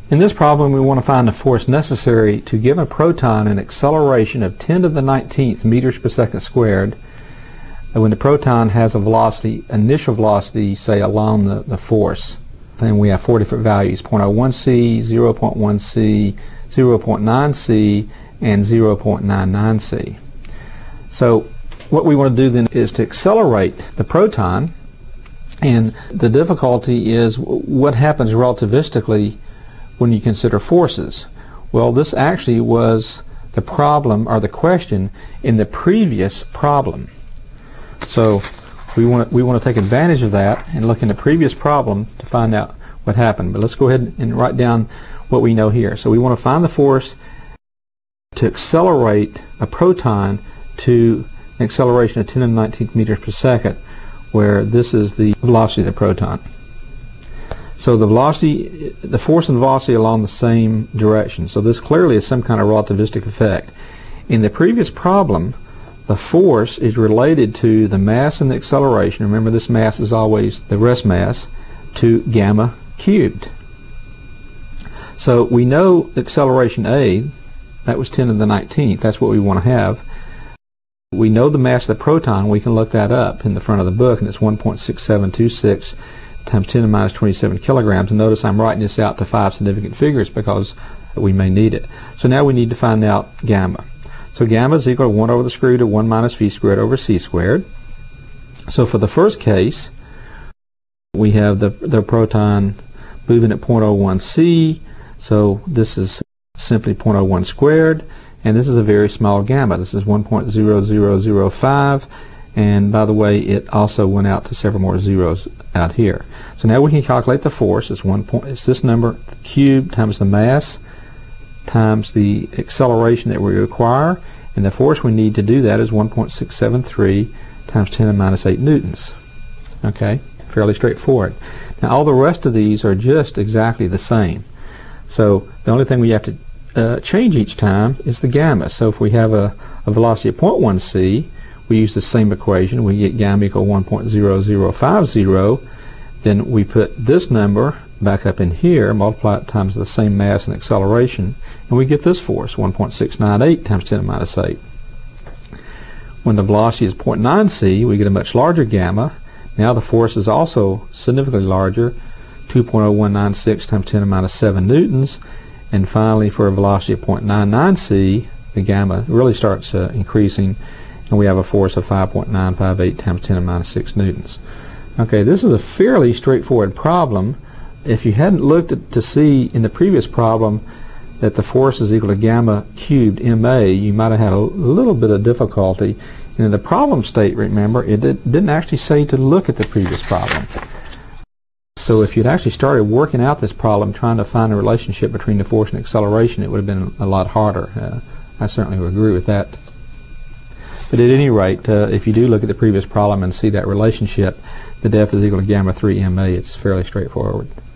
In this problem, we want to find the force necessary to give a proton an acceleration of 10 to the 19th meters per second squared when the proton has a velocity, initial velocity, say along the force. Then we have four different values: 0.01 c, 0.1 c, 0.9 c, and 0.99 c. So what we want to do then is to accelerate the proton, and the difficulty is what happens relativistically when you consider forces. Well, this actually was the problem or the question in the previous problem. So we want to take advantage of that and look in the previous problem to find out what happened. But let's go ahead and write down what we know here. So we want to find the force to accelerate a proton to an acceleration of 10 to the 19th meters per second, where this is the velocity of the proton. So the velocity, the force and velocity along the same direction. So this clearly is some kind of relativistic effect. In the previous problem, the force is related to the mass and the acceleration. Remember, this mass is always the rest mass, to gamma cubed. So we know acceleration A, that was 10 to the 19th. That's what we want to have. We know the mass of the proton. We can look that up in the front of the book, and it's 1.6726 times 10 to the minus 27 kilograms. And notice I'm writing this out to 5 significant figures because we may need it. So now we need to find out gamma. So gamma is equal to 1 over the square root of 1 minus v squared over c squared. So for the first case, we have the proton moving at 0.01 c. So this is simply 0.01 squared. And this is a very small gamma. This is 1.0005. And by the way, it also went out to several more zeros out here. So now we can calculate the force. It's this number cubed times the mass times the acceleration that we require. And the force we need to do that is 1.673 times 10 to the minus 8 newtons. Okay, fairly straightforward. Now all the rest of these are just exactly the same. So the only thing we have to change each time is the gamma. So if we have a velocity of 0.1 c, we use the same equation. We get gamma equal 1.0050. Then we put this number back up in here, multiply it times the same mass and acceleration, and we get this force, 1.698 times 10 to the minus 8. When the velocity is 0.9 c, we get a much larger gamma. Now the force is also significantly larger, 2.0196 times 10 to the minus 7 newtons. And finally, for a velocity of 0.99 c, the gamma really starts increasing, and we have a force of 5.958 times 10 to the minus 6 newtons. Okay, this is a fairly straightforward problem. If you hadn't looked to see in the previous problem that the force is equal to gamma cubed ma, you might have had a little bit of difficulty. And in the problem state, remember, it didn't actually say to look at the previous problem. So if you'd actually started working out this problem, trying to find a relationship between the force and acceleration, it would have been a lot harder. I certainly would agree with that. But at any rate, if you do look at the previous problem and see that relationship, the def is equal to gamma 3 ma. It's fairly straightforward.